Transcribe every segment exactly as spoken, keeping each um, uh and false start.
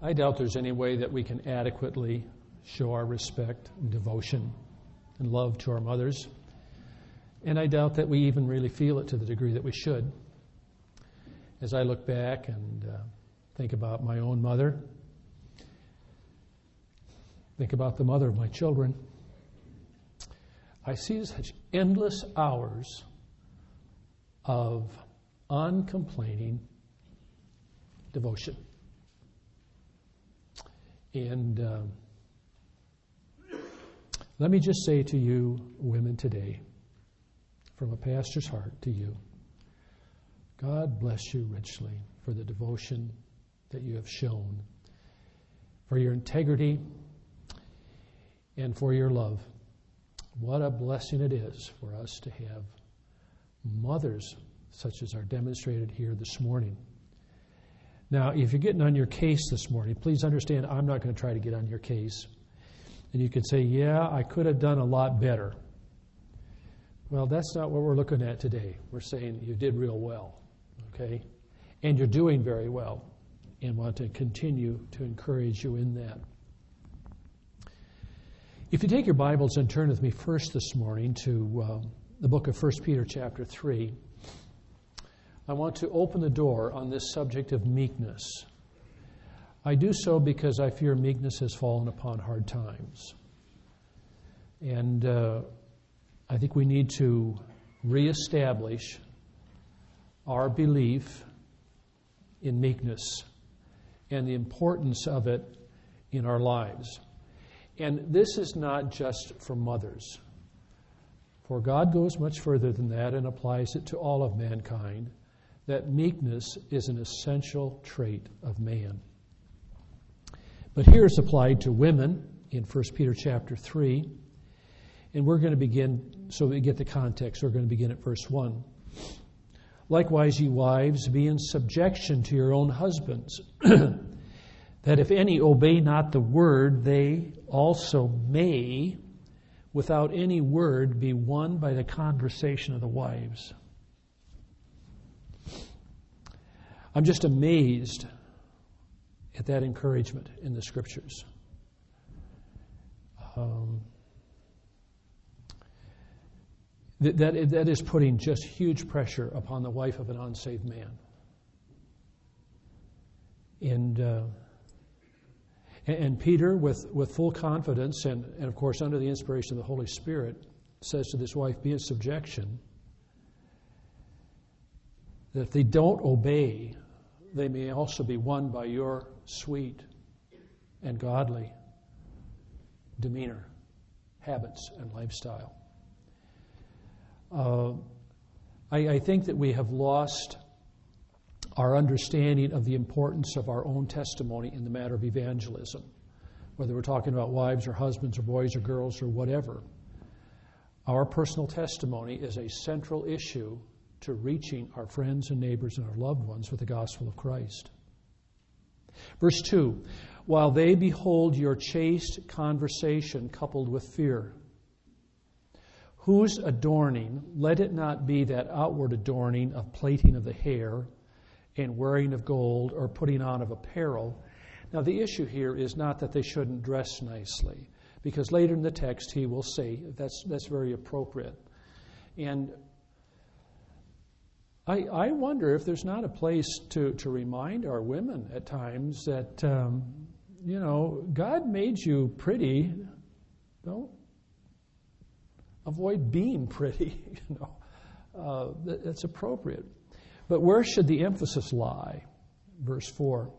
I doubt there's any way that we can adequately show our respect and devotion and love to our mothers. And I doubt that we even really feel it to the degree that we should. As I look back and uh, think about my own mother, think about the mother of my children, I see such endless hours of uncomplaining devotion. And uh, let me just say to you, women, today, from a pastor's heart to you, God bless you richly for the devotion that you have shown, for your integrity, and for your love. What a blessing it is for us to have mothers such as are demonstrated here this morning. Now, if you're getting on your case this morning, please understand I'm not going to try to get on your case. And you could say, yeah, I could have done a lot better. Well, that's not what we're looking at today. We're saying you did real well, okay? And you're doing very well, and want to continue to encourage you in that. If you take your Bibles and turn with me first this morning to uh, the book of First Peter chapter three, I want to open the door on this subject of meekness. I do so because I fear meekness has fallen upon hard times. And uh, I think we need to reestablish our belief in meekness and the importance of it in our lives. And this is not just for mothers, for God goes much further than that and applies it to all of mankind, that meekness is an essential trait of man. But here it's applied to women in First Peter chapter three, and we're going to begin, so we get the context, we're going to begin at verse one. Likewise, ye wives, be in subjection to your own husbands, that if any obey not the word, they also may, without any word, be won by the conversation of the wives. I'm just amazed at that encouragement in the Scriptures. Um, that, that, that is putting just huge pressure upon the wife of an unsaved man. And... Uh, And Peter, with, with full confidence and, and, of course, under the inspiration of the Holy Spirit, says to this wife, be in subjection, that if they don't obey, they may also be won by your sweet and godly demeanor, habits, and lifestyle. Uh, I, I think that we have lost our understanding of the importance of our own testimony in the matter of evangelism, whether we're talking about wives or husbands or boys or girls or whatever. Our personal testimony is a central issue to reaching our friends and neighbors and our loved ones with the gospel of Christ. Verse two, while they behold your chaste conversation coupled with fear, whose adorning, let it not be that outward adorning of plaiting of the hair and wearing of gold or putting on of apparel. Now the issue here is not that they shouldn't dress nicely, because later in the text he will say that's that's very appropriate. And I I wonder if there's not a place to, to remind our women at times that, um, you know, God made you pretty. Don't avoid being pretty, you know. Uh, that, that's appropriate. But where should the emphasis lie? Verse four.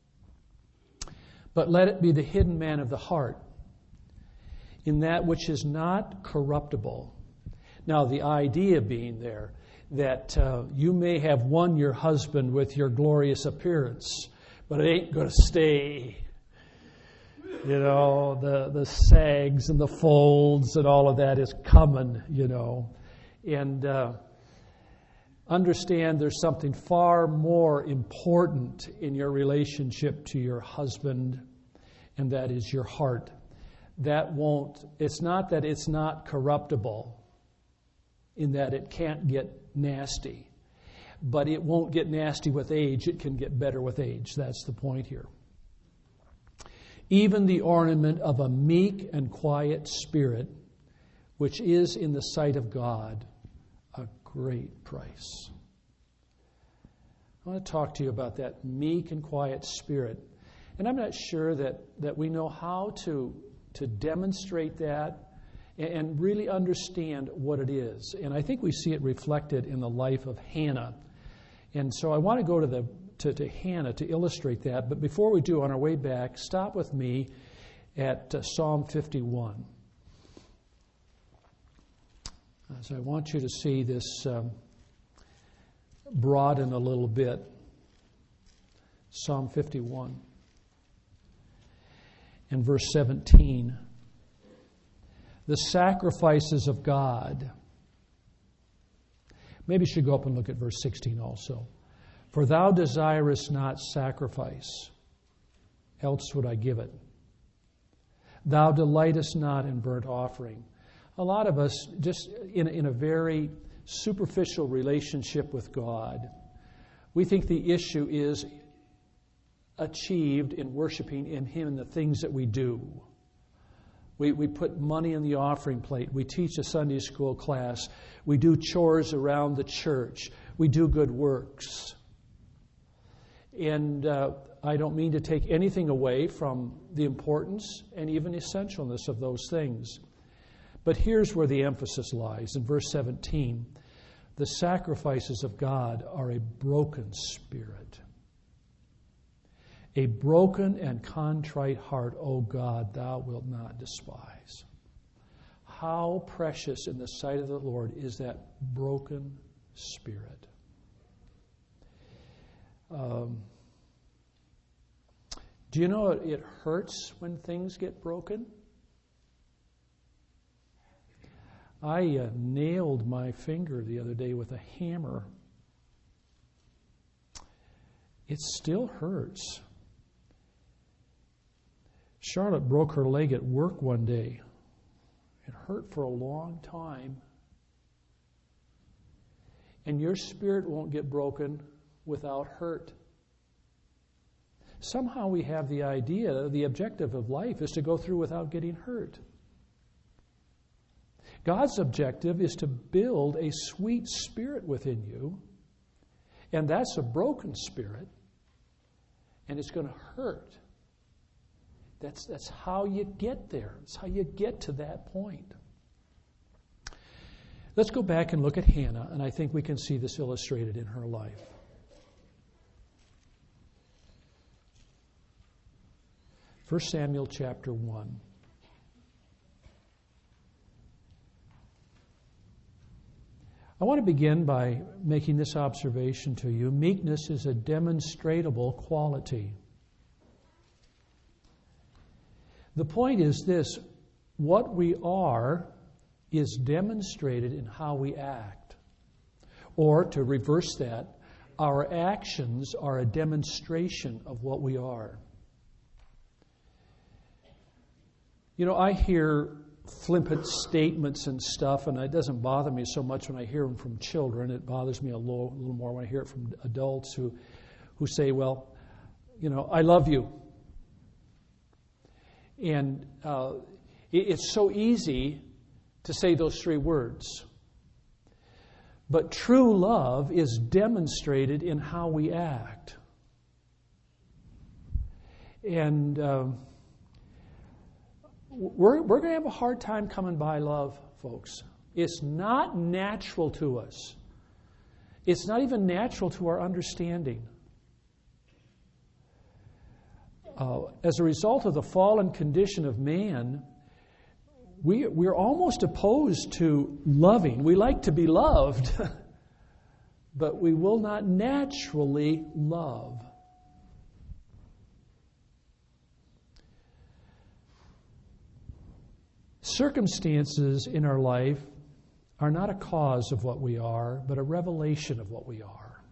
But let it be the hidden man of the heart, in that which is not corruptible. Now, the idea being there that uh, you may have won your husband with your glorious appearance, but it ain't going to stay. You know, the, the sags and the folds and all of that is coming, you know. And... Uh, Understand there's something far more important in your relationship to your husband, and that is your heart. That won't, it's not that it's not corruptible in that it can't get nasty, but it won't get nasty with age. It can get better with age. That's the point here. even the ornament of a meek and quiet spirit, which is in the sight of God a great price. I want to talk to you about that meek and quiet spirit. And I'm not sure that, that we know how to, to demonstrate that and really understand what it is. And I think we see it reflected in the life of Hannah. And so I want to go to the to, to Hannah to illustrate that. But before we do, on our way back, stop with me at uh, Psalm fifty-one. So I want you to see this um, broaden a little bit. Psalm fifty-one and verse seventeen. The sacrifices of God. Maybe you should go up and look at verse sixteen also. For thou desirest not sacrifice, else would I give it. Thou delightest not in burnt offering. A lot of us, just in, in a very superficial relationship with God, we think the issue is achieved in worshiping in Him and the things that we do. We, we put money in the offering plate. We teach a Sunday school class. We do chores around the church. We do good works. And uh, I don't mean to take anything away from the importance and even essentialness of those things. But here's where the emphasis lies. In verse seventeen, the sacrifices of God are a broken spirit. A broken and contrite heart, O God, thou wilt not despise. How precious in the sight of the Lord is that broken spirit. Um, do you know it, it hurts when things get broken? I uh, nailed my finger the other day with a hammer. It still hurts. Charlotte broke her leg at work one day. It hurt for a long time. And your spirit won't get broken without hurt. Somehow we have the idea, the objective of life is to go through without getting hurt. God's objective is to build a sweet spirit within you, and that's a broken spirit, and it's going to hurt. That's, that's how you get there. That's how you get to that point. Let's go back and look at Hannah, and I think we can see this illustrated in her life. First Samuel chapter one. I want to begin by making this observation to you. Meekness is a demonstrable quality. The point is this: what we are is demonstrated in how we act. Or, to reverse that, our actions are a demonstration of what we are. You know, I hear flippant statements and stuff, and it doesn't bother me so much when I hear them from children. It bothers me a little, a little more when I hear it from adults who, who say, well, you know, I love you. And uh, it, it's so easy to say those three words. But true love is demonstrated in how we act. And um, we're, we're going to have a hard time coming by love, folks. It's not natural to us. It's not even natural to our understanding. Uh, as a result of the fallen condition of man, we, we're almost opposed to loving. We like to be loved, but we will not naturally love. Circumstances in our life are not a cause of what we are, but a revelation of what we are.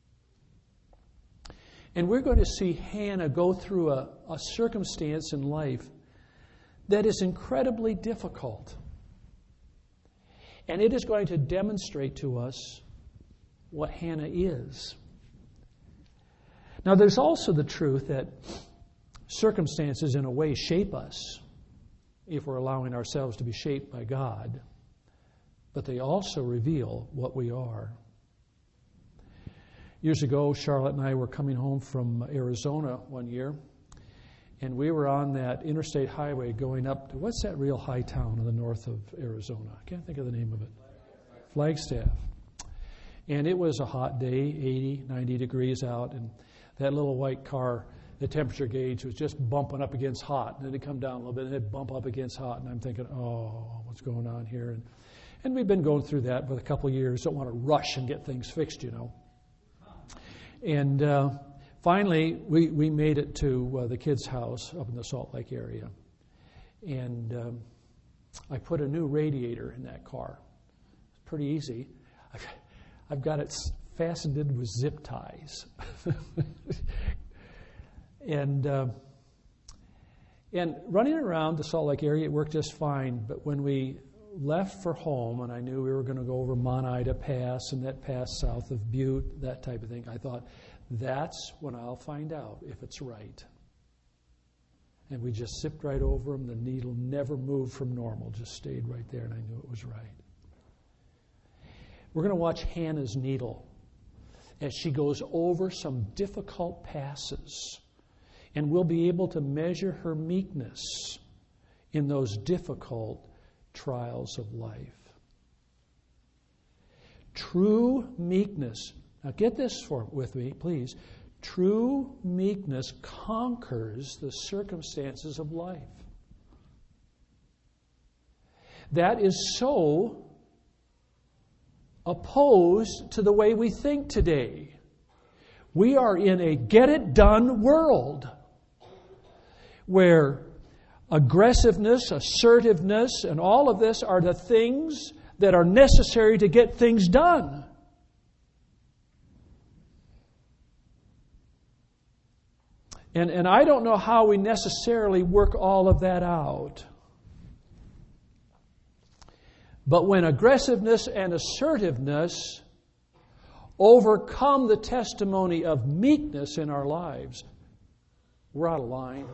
And we're going to see Hannah go through a, a circumstance in life that is incredibly difficult. And it is going to demonstrate to us what Hannah is. Now, there's also the truth that circumstances, in a way, shape us if we're allowing ourselves to be shaped by God, but they also reveal what we are. Years ago, Charlotte and I were coming home from Arizona one year, and we were on that interstate highway going up to, what's that real high town in the north of Arizona? I can't think of the name of it. Flagstaff. And it was a hot day, eighty, ninety degrees out, and that little white car, the temperature gauge was just bumping up against hot. And then it'd come down a little bit, and it'd bump up against hot. And I'm thinking, oh, what's going on here? And, and we've been going through that for a couple of years. Don't want to rush and get things fixed, you know. And uh, finally, we, we made it to uh, the kids' house up in the Salt Lake area. And um, I put a new radiator in that car. It's pretty easy. I've, I've got it fastened in with zip ties. and uh, and running around the Salt Lake area, it worked just fine. But when we left for home, and I knew we were going to go over Monida Pass and that pass south of Butte, that type of thing, I thought, that's when I'll find out if it's right. And we just zipped right over them. The needle never moved from normal, just stayed right there, and I knew it was right. We're going to watch Hannah's needle as she goes over some difficult passes, and we'll be able to measure her meekness in those difficult trials of life. True meekness, now get this for, with me, please. True meekness conquers the circumstances of life. That is so opposed to the way we think today. We are in a get-it-done world where aggressiveness, assertiveness, and all of this are the things that are necessary to get things done. And, and I don't know how we necessarily work all of that out. But when aggressiveness and assertiveness overcome the testimony of meekness in our lives, we're out of line.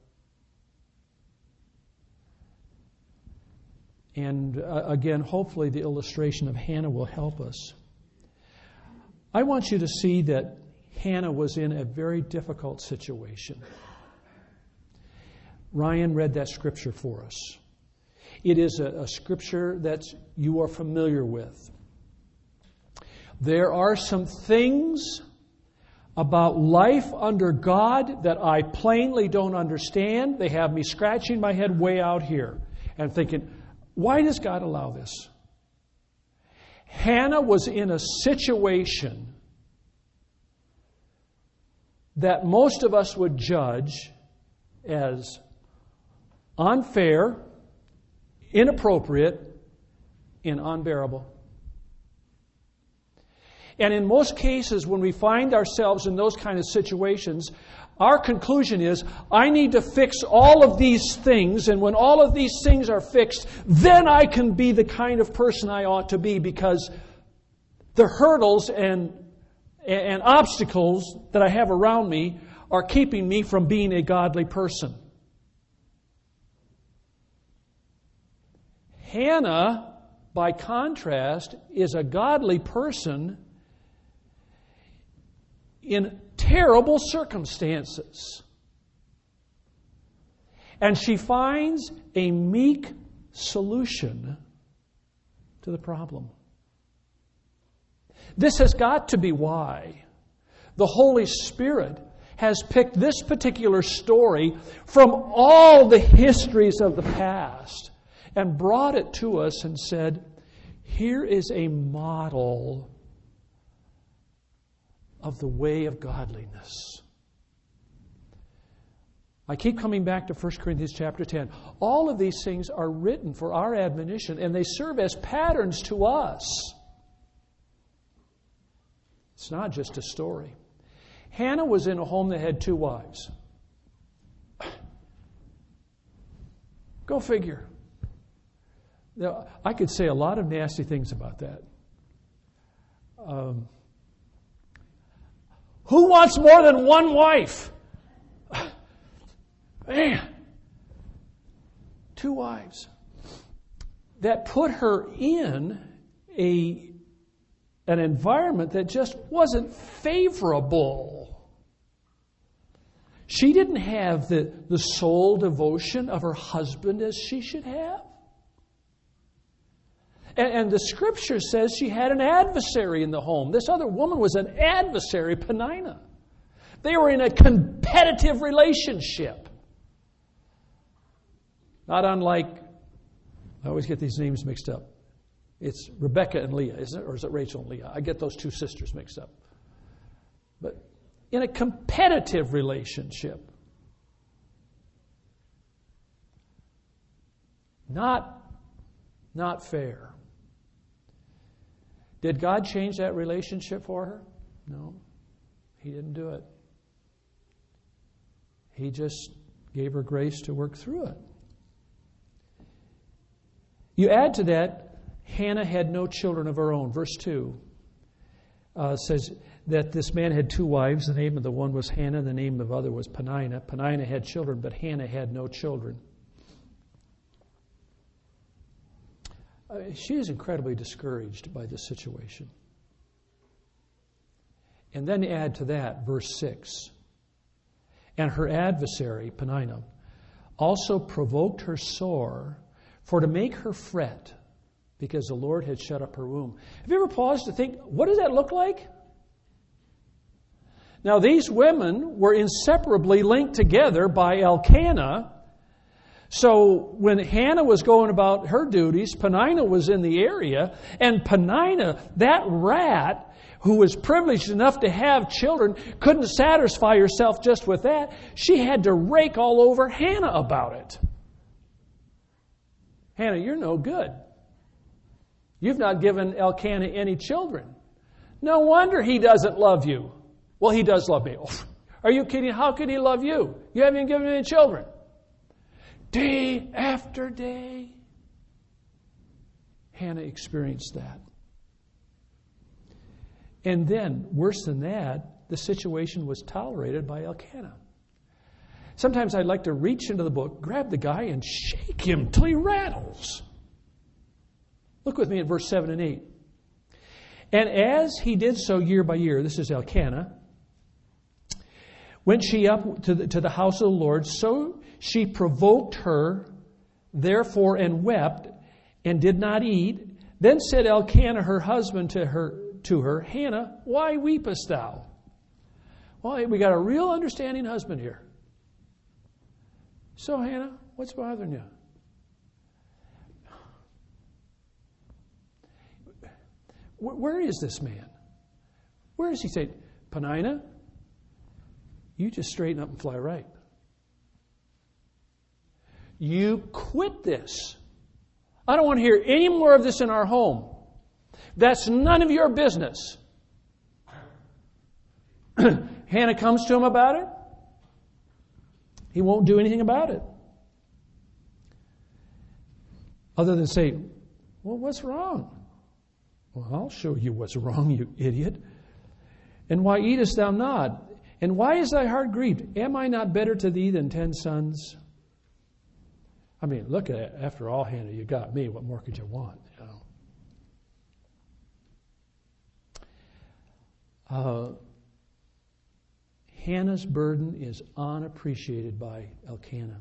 And uh, again, hopefully the illustration of Hannah will help us. I want you to see that Hannah was in a very difficult situation. Ryan read that scripture for us. It is a, a scripture that you are familiar with. There are some things about life under God that I plainly don't understand. They have me scratching my head way out here and thinking, why does God allow this? Hannah was in a situation that most of us would judge as unfair, inappropriate, and unbearable. And in most cases, when we find ourselves in those kind of situations, our conclusion is, I need to fix all of these things, and when all of these things are fixed, then I can be the kind of person I ought to be, because the hurdles and, and obstacles that I have around me are keeping me from being a godly person. Hannah, by contrast, is a godly person in terrible circumstances. And she finds a meek solution to the problem. This has got to be why the Holy Spirit has picked this particular story from all the histories of the past and brought it to us and said, here is a model of the way of godliness. I keep coming back to First Corinthians chapter ten. All of these things are written for our admonition, and they serve as patterns to us. It's not just a story. Hannah was in a home that had two wives. Go figure. Now, I could say a lot of nasty things about that. Um, who wants more than one wife? Man, two wives. That put her in a an environment that just wasn't favorable. She didn't have the, the soul devotion of her husband as she should have. And, and the Scripture says she had an adversary in the home. This other woman was an adversary, Peninnah. They were in a competitive relationship. Not unlike, I always get these names mixed up. It's Rebecca and Leah, isn't it? Or is it Rachel and Leah? I get those two sisters mixed up. But in a competitive relationship. Not, not fair. Did God change that relationship for her? No. He didn't do it. He just gave her grace to work through it. You add to that, Hannah had no children of her own. Verse two uh, says that this man had two wives. The name of the one was Hannah. The name of the other was Peninnah. Peninnah had children, but Hannah had no children. Uh, she is incredibly discouraged by this situation. And then add to that, verse six. And her adversary, Peninnah, also provoked her sore for to make her fret, because the Lord had shut up her womb. Have you ever paused to think, what does that look like? Now, these women were inseparably linked together by Elkanah. So when Hannah was going about her duties, Peninnah was in the area. And Peninnah, that rat who was privileged enough to have children, couldn't satisfy herself just with that. She had to rake all over Hannah about it. Hannah, you're no good. You've not given Elkanah any children. No wonder he doesn't love you. Well, he does love me. Oh, are you kidding? How could he love you? You haven't given him any children. Day after day, Hannah experienced that. And then, worse than that, the situation was tolerated by Elkanah. Sometimes I'd like to reach into the book, grab the guy, and shake him till he rattles. Look with me at verse seven and eight. And as he did so year by year, this is Elkanah, went she up to the, to the house of the Lord, so she provoked her, therefore, and wept, and did not eat. Then said Elkanah, her husband, to her, to her, Hannah, why weepest thou? Well, we got a real understanding husband here. So, Hannah, what's bothering you? Where is this man? Where is he saying, Peninnah, you just straighten up and fly right. You quit this. I don't want to hear any more of this in our home. That's none of your business. Hannah comes to him about it. He won't do anything about it. Other than say, well, what's wrong? Well, I'll show you what's wrong, you idiot. And why eatest thou not? And why is thy heart grieved? Am I not better to thee than ten sons? I mean, look at it. After all, Hannah, you got me. What more could you want? You know? Uh, Hannah's burden is unappreciated by Elkanah.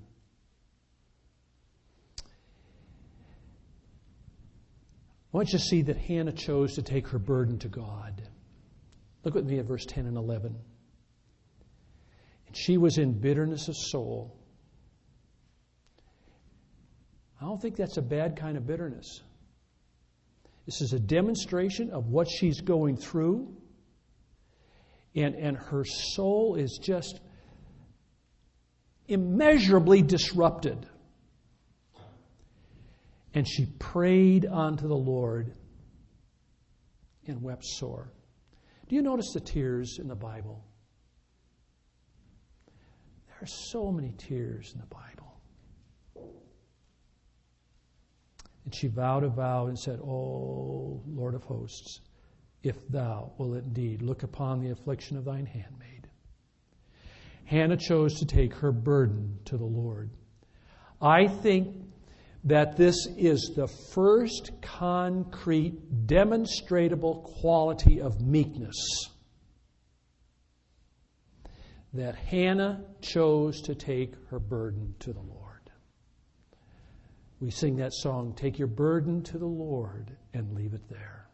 I want you to see that Hannah chose to take her burden to God. Look with me at verse ten and eleven. And she was in bitterness of soul. I don't think that's a bad kind of bitterness. This is a demonstration of what she's going through. And, and her soul is just immeasurably disrupted. And she prayed unto the Lord and wept sore. Do you notice the tears in the Bible? There are so many tears in the Bible. And she vowed a vow and said, O Lord of hosts, if thou wilt indeed look upon the affliction of thine handmaid, Hannah chose to take her burden to the Lord. I think that this is the first concrete, demonstrable quality of meekness. That Hannah chose to take her burden to the Lord. We sing that song, "Take your burden to the Lord and leave it there."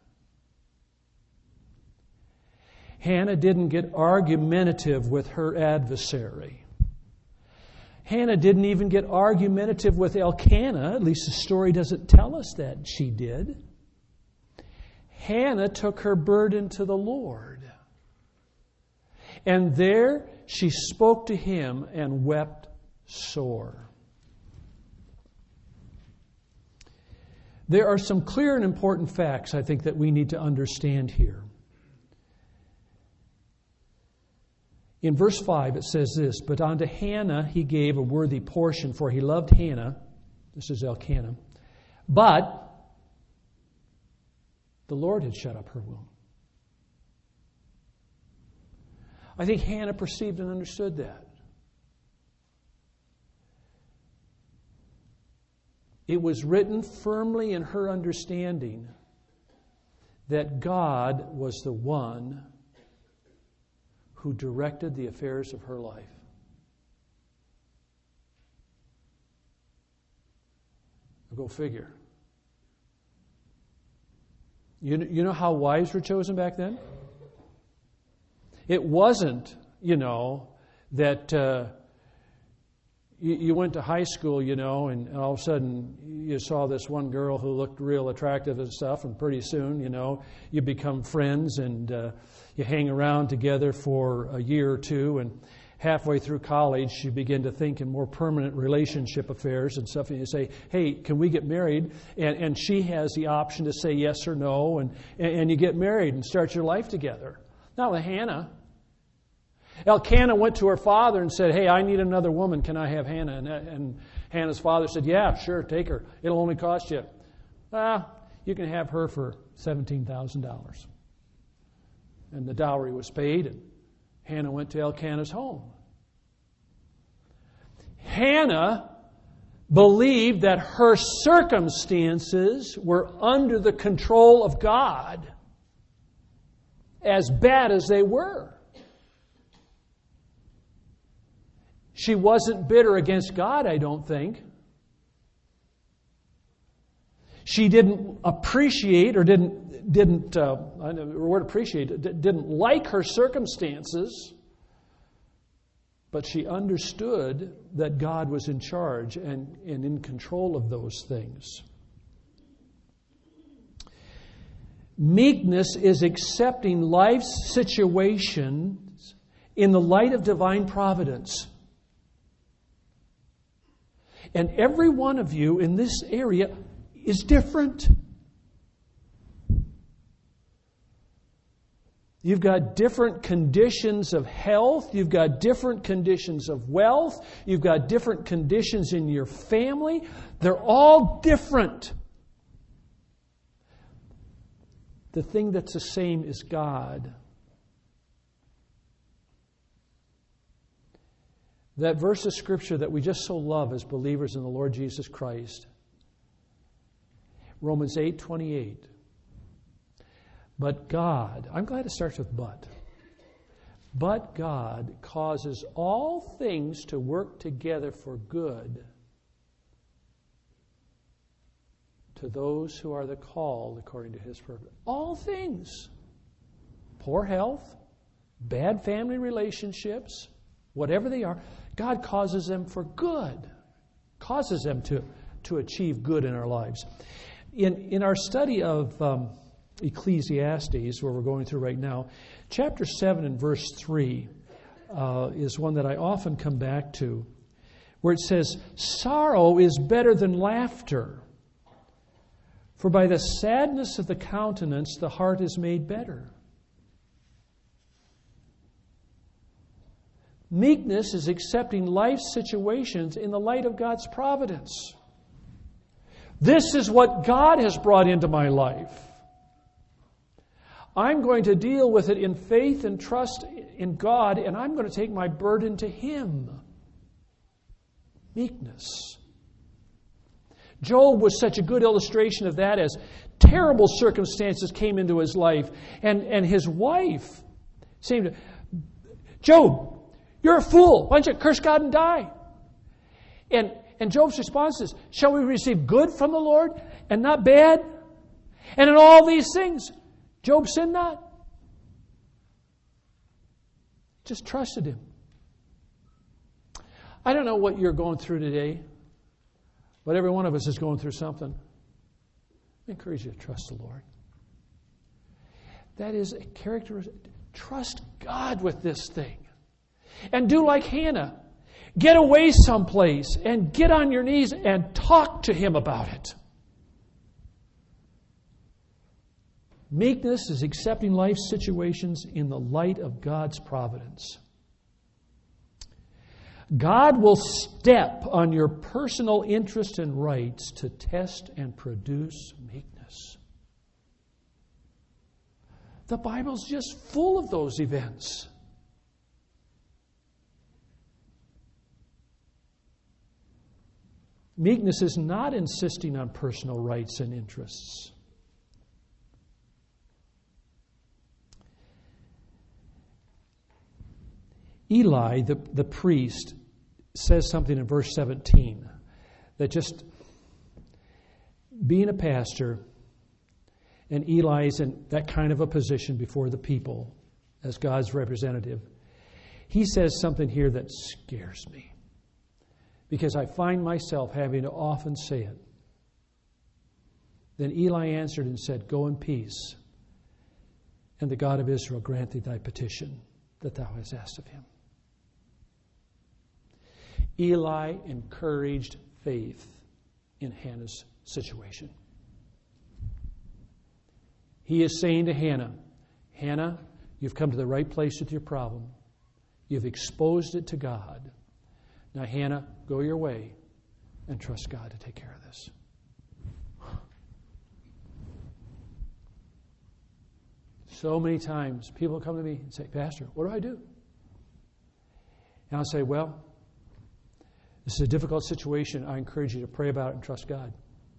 Hannah didn't get argumentative with her adversary. Hannah didn't even get argumentative with Elkanah. At least the story doesn't tell us that she did. Hannah took her burden to the Lord. And there she spoke to Him and wept sore. There are some clear and important facts, I think, that we need to understand here. In verse five, it says this, "But unto Hannah he gave a worthy portion, for he loved Hannah." This is Elkanah. "But the Lord had shut up her womb." I think Hannah perceived and understood that. It was written firmly in her understanding that God was the one who directed the affairs of her life. Go figure. You know, you know how wives were chosen back then? It wasn't, you know, that uh, you, you went to high school, you know, and all of a sudden you saw this one girl who looked real attractive and stuff, and pretty soon, you know, you become friends and uh, you hang around together for a year or two, and halfway through college you begin to think in more permanent relationship affairs and stuff, and you say, "Hey, can we get married?" And, and she has the option to say yes or no, and, and you get married and start your life together. Not with Hannah. Elkanah went to her father and said, "Hey, I need another woman. Can I have Hannah?" And, and Hannah's father said, "Yeah, sure, take her. It'll only cost you. Ah, you can have her for seventeen thousand dollars. And the dowry was paid, and Hannah went to Elkanah's home. Hannah believed that her circumstances were under the control of God, as bad as they were. She wasn't bitter against God, I don't think. She didn't appreciate or didn't, didn't uh, I know the word appreciate, didn't like her circumstances, but she understood that God was in charge and, and in control of those things. Meekness is accepting life's situations in the light of divine providence. And every one of you in this area is different. You've got different conditions of health. You've got different conditions of wealth. You've got different conditions in your family. They're all different. The thing that's the same is God. That verse of Scripture that we just so love as believers in the Lord Jesus Christ. Romans eight twenty-eight. But God, I'm glad it starts with but. But God causes all things to work together for good to those who are the called according to His purpose. All things. Poor health, bad family relationships, whatever they are, God causes them for good. Causes them to, to achieve good in our lives. In, in our study of um, Ecclesiastes, where we're going through right now, chapter seven and verse three uh, is one that I often come back to, where it says, "Sorrow is better than laughter, for by the sadness of the countenance the heart is made better." Meekness is accepting life's situations in the light of God's providence. This is what God has brought into my life. I'm going to deal with it in faith and trust in God, and I'm going to take my burden to Him. Meekness. Job was such a good illustration of that as terrible circumstances came into his life. And, and his wife seemed to, Job, you're a fool. Why don't you curse God and die? And, and Job's response is, shall we receive good from the Lord and not bad? And in all these things, Job sinned not. Just trusted Him. I don't know what you're going through today, but every one of us is going through something. I encourage you to trust the Lord. That is a characteristic. Trust God with this thing. And do like Hannah. Get away someplace and get on your knees and talk to Him about it. Meekness is accepting life's situations in the light of God's providence. God will step on your personal interests and rights to test and produce meekness. The Bible's just full of those events. Meekness is not insisting on personal rights and interests. Eli, the, the priest, says something in verse seventeen that just being a pastor, and Eli's in that kind of a position before the people as God's representative, he says something here that scares me because I find myself having to often say it. Then Eli answered and said, go in peace, and the God of Israel grant thee thy petition that thou hast asked of Him. Eli encouraged faith in Hannah's situation. He is saying to Hannah, Hannah, you've come to the right place with your problem. You've exposed it to God. Now, Hannah, go your way and trust God to take care of this. So many times people come to me and say, Pastor, what do I do? And I'll say, well, this is a difficult situation. I encourage you to pray about it and trust God.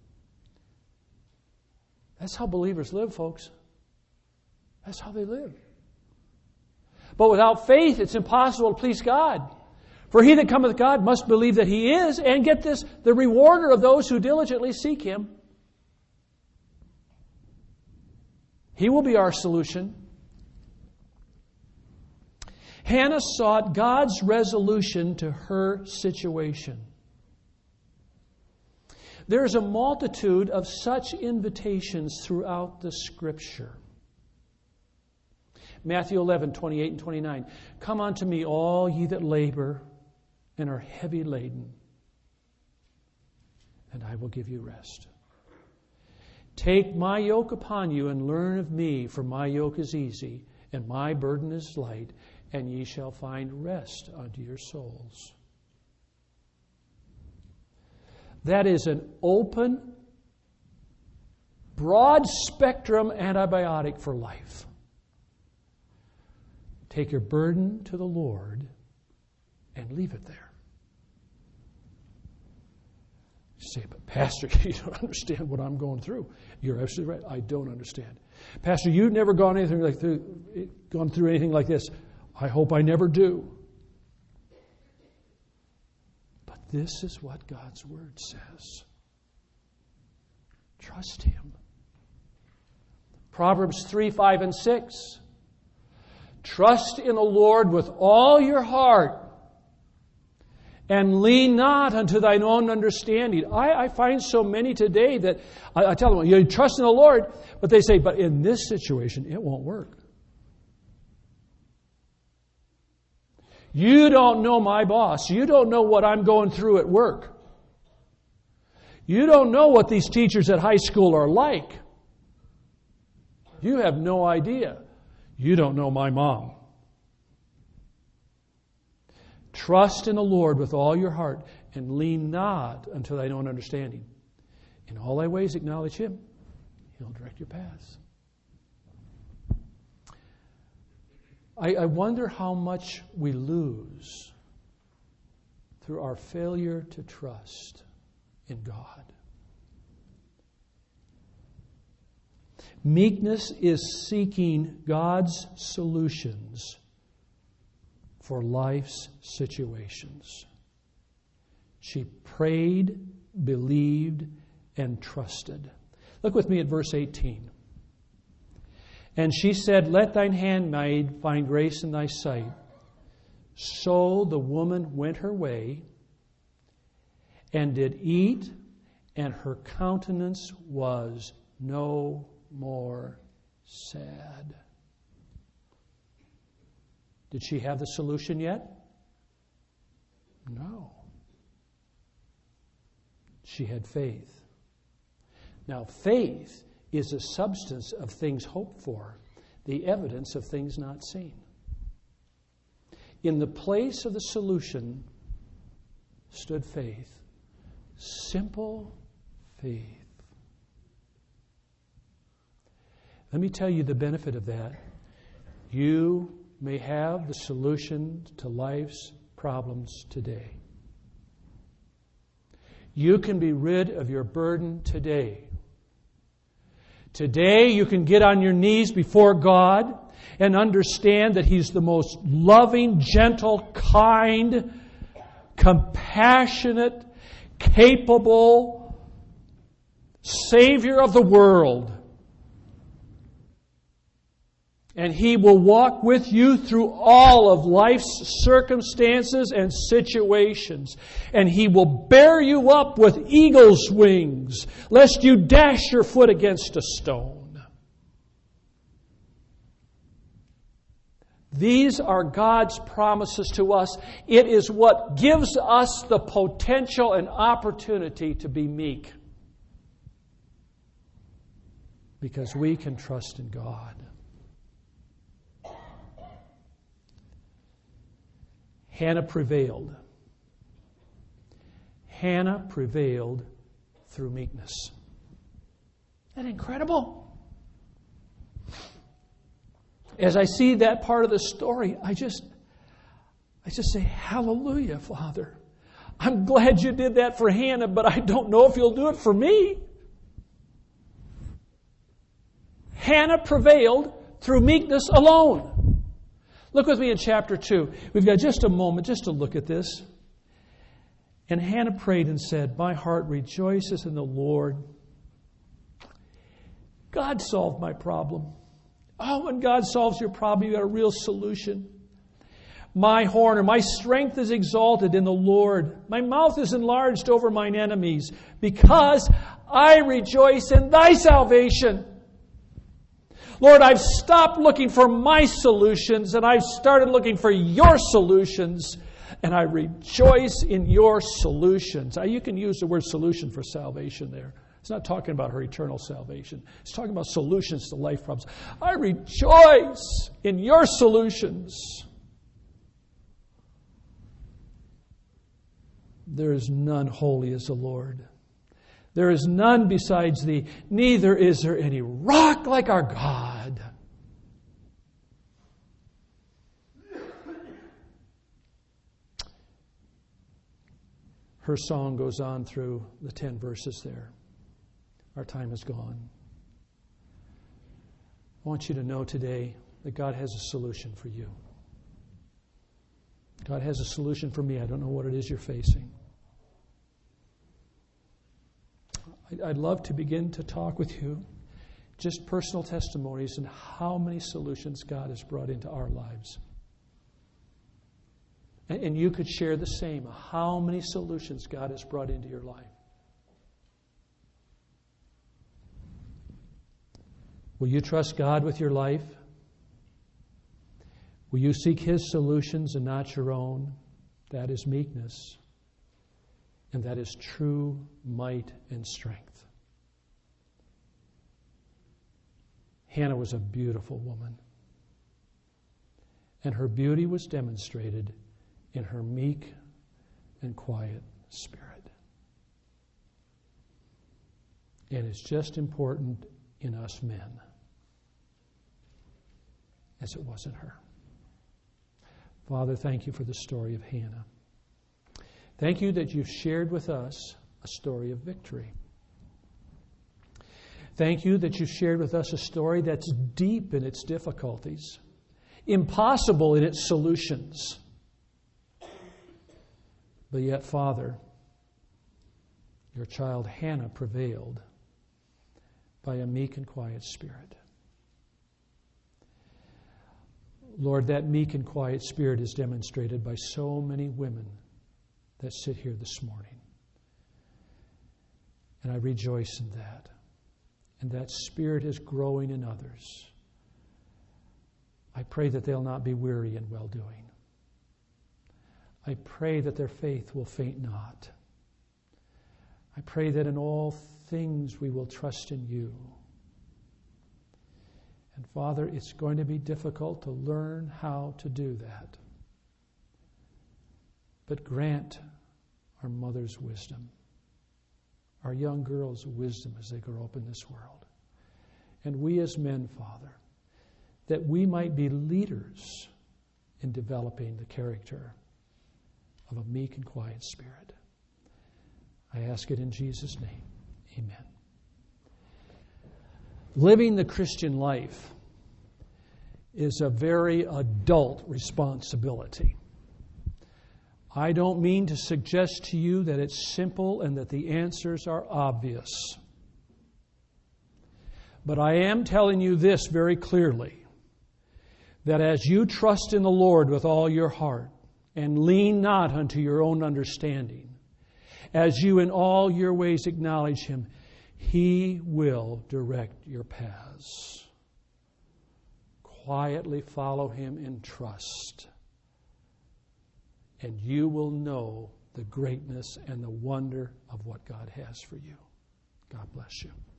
That's how believers live, folks. That's how they live. But without faith, it's impossible to please God. For he that cometh to God must believe that He is, and get this, the rewarder of those who diligently seek Him. He will be our solution. Hannah sought God's resolution to her situation. There is a multitude of such invitations throughout the Scripture. Matthew eleven, twenty-eight and twenty-nine. Come unto me, all ye that labor and are heavy laden, and I will give you rest. Take my yoke upon you and learn of me, for my yoke is easy and my burden is light, and ye shall find rest unto your souls. That is an open, broad spectrum antibiotic for life. Take your burden to the Lord and leave it there. You say, but Pastor, you don't understand what I'm going through. You're absolutely right. I don't understand. Pastor, you've never gone anything like through, gone through anything like this. I hope I never do. But this is what God's Word says. Trust Him. Proverbs three, five, and six. Trust in the Lord with all your heart, and lean not unto thine own understanding. I, I find so many today that I, I tell them, you trust in the Lord, but they say, but in this situation, it won't work. You don't know my boss. You don't know what I'm going through at work. You don't know what these teachers at high school are like. You have no idea. You don't know my mom. Trust in the Lord with all your heart, and lean not unto thine own understanding. In all thy ways acknowledge Him. He'll direct your paths. I, I wonder how much we lose through our failure to trust in God. Meekness is seeking God's solutions for life's situations. She prayed, believed, and trusted. Look with me at verse eighteen. And she said, "Let thine handmaid find grace in thy sight." So the woman went her way and did eat, and her countenance was no more sad. Did she have the solution yet? No. She had faith. Now, faith is a substance of things hoped for, the evidence of things not seen. In the place of the solution stood faith. Simple faith. Let me tell you the benefit of that. You may have the solution to life's problems today. You can be rid of your burden today. Today you can get on your knees before God and understand that He's the most loving, gentle, kind, compassionate, capable Savior of the world. And He will walk with you through all of life's circumstances and situations. And He will bear you up with eagle's wings, lest you dash your foot against a stone. These are God's promises to us. It is what gives us the potential and opportunity to be meek. Because we can trust in God. Hannah prevailed. Hannah prevailed through meekness. Isn't that incredible? As I see that part of the story, I just, I just say, hallelujah, Father. I'm glad you did that for Hannah, but I don't know if you'll do it for me. Hannah prevailed through meekness alone. Look with me in chapter two. We've got just a moment just to look at this. And Hannah prayed and said, "My heart rejoices in the Lord." God solved my problem. Oh, when God solves your problem, you got a real solution. My horn or my strength is exalted in the Lord. My mouth is enlarged over mine enemies, because I rejoice in thy salvation. Lord, I've stopped looking for my solutions and I've started looking for your solutions, and I rejoice in your solutions. Now, you can use the word solution for salvation there. It's not talking about her eternal salvation. It's talking about solutions to life problems. I rejoice in your solutions. There is none holy as the Lord. There is none besides thee, neither is there any rock like our God. Her song goes on through the ten verses there. Our time is gone. I want you to know today that God has a solution for you. God has a solution for me. I don't know what it is you're facing. I'd love to begin to talk with you, just personal testimonies and how many solutions God has brought into our lives. And you could share the same, how many solutions God has brought into your life. Will you trust God with your life? Will you seek His solutions and not your own? That is meekness. And that is true might and strength. Hannah was a beautiful woman. And her beauty was demonstrated in her meek and quiet spirit. And it's just important in us men as it was in her. Father, thank you for the story of Hannah. Thank you that you've shared with us a story of victory. Thank you that you've shared with us a story that's deep in its difficulties, impossible in its solutions. But yet, Father, your child Hannah prevailed by a meek and quiet spirit. Lord, that meek and quiet spirit is demonstrated by so many women that sit here this morning. And I rejoice in that. And that spirit is growing in others. I pray that they'll not be weary in well-doing. I pray that their faith will faint not. I pray that in all things we will trust in you. And Father, it's going to be difficult to learn how to do that. But grant our mothers wisdom, our young girls wisdom as they grow up in this world. And we as men, Father, that we might be leaders in developing the character of a meek and quiet spirit. I ask it in Jesus' name. Amen. Living the Christian life is a very adult responsibility. I don't mean to suggest to you that it's simple and that the answers are obvious. But I am telling you this very clearly, that as you trust in the Lord with all your heart and lean not unto your own understanding, as you in all your ways acknowledge Him, He will direct your paths. Quietly follow Him in trust, and you will know the greatness and the wonder of what God has for you. God bless you.